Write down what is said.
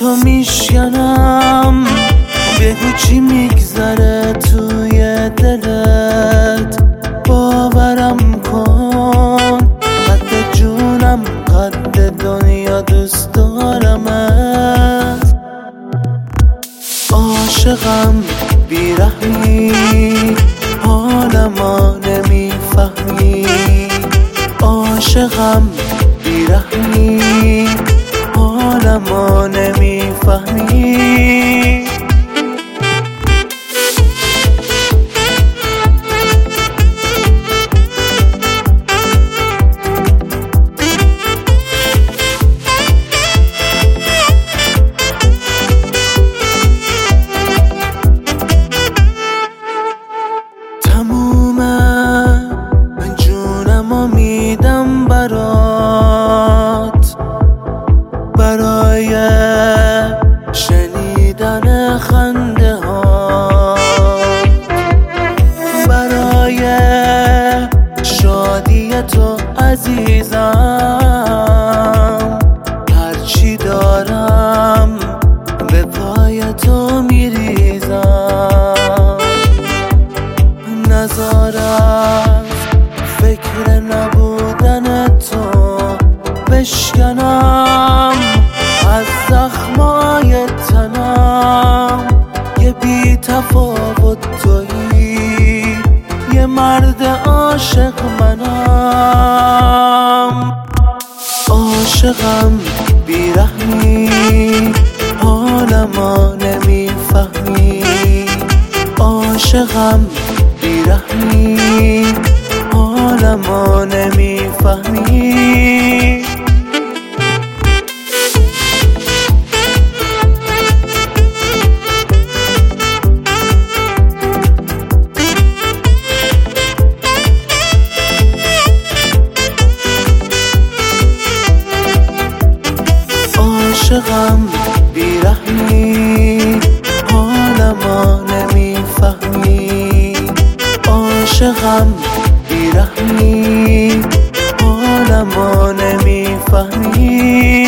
تو میشکنم، بگو چی میگذره توی دلت، باورم کن قد جونم قد دنیا دوست دارمت. عاشقم بیرحمی، حالمو نمیفهمی. عاشقم بیرحمی، حالمو نمیفهمی. من جونمو میدم برات، برای شنیدن خنده ها، برای شادی تو عزیزم. هرچی دارم به پای تو میریزم. نزار از فکر نبودن تو بشکنم، از زخمای تنم یه بی تفاوت تویی، یه مرد عاشق منم. عاشقم بیرحمی، حالمو نمیفهمی. عاشقم بیرحمی، حالمو نمیفهمی. عاشقم بیرحمی، حالمو نمیفهمی. عاشقم بیرحمی، حالمو نمیفهمی.